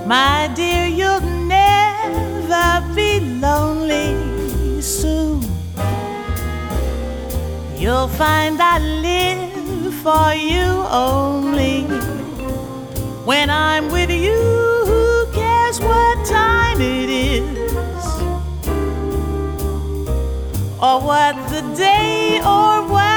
My dear, you'll never be lonely soon. You'll find I live for you only. When I'm with you, who cares what time it is, or what the day, or what